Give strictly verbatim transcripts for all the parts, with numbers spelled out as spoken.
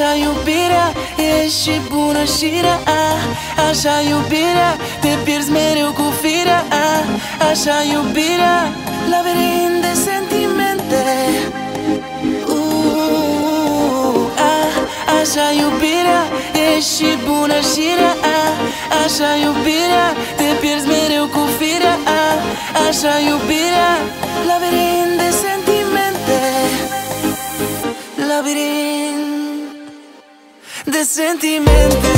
Așa iubirea e și bună și rea. Așa iubirea, te pierzi mereu cu firea. Așa iubirea, labirint de sentimente. uh, ah, Așa iubirea e și bună și rea. Așa iubirea, te pierzi mereu cu firea. Așa iubirea, labirint de sentimente. Labirint de sentimente.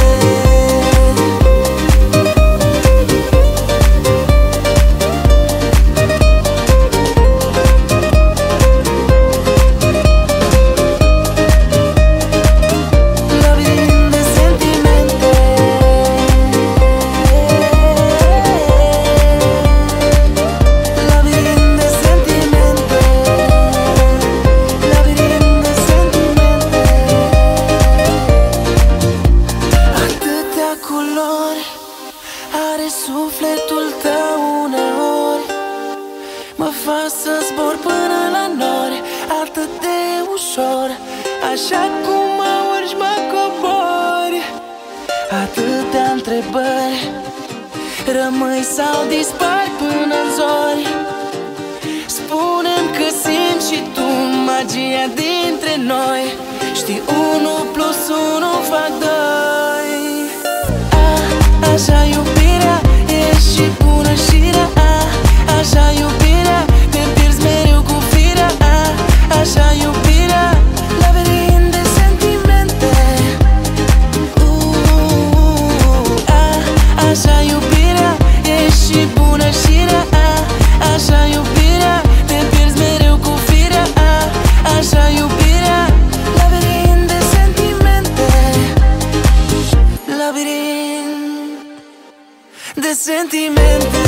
Are sufletul tău uneori, mă fac să zbor până la nori, atât de ușor. Așa cum mă urci, mă cobori. Atâtea întrebări, rămâi sau dispari până-n zori. Spune-mi că simți și tu magia dintre noi. Știi, unu plus unu fac doi. Așa iubirea e și bună și rea. Așa iubirea, te pierzi mereu cu firea. Așa iubirea, labirint de sentimente. uh, ah, Așa iubirea e și bună și rea. Așa iubirea, te pierzi mereu cu firea. Așa iubirea, labirint de sentimente. Labirint de sentimente.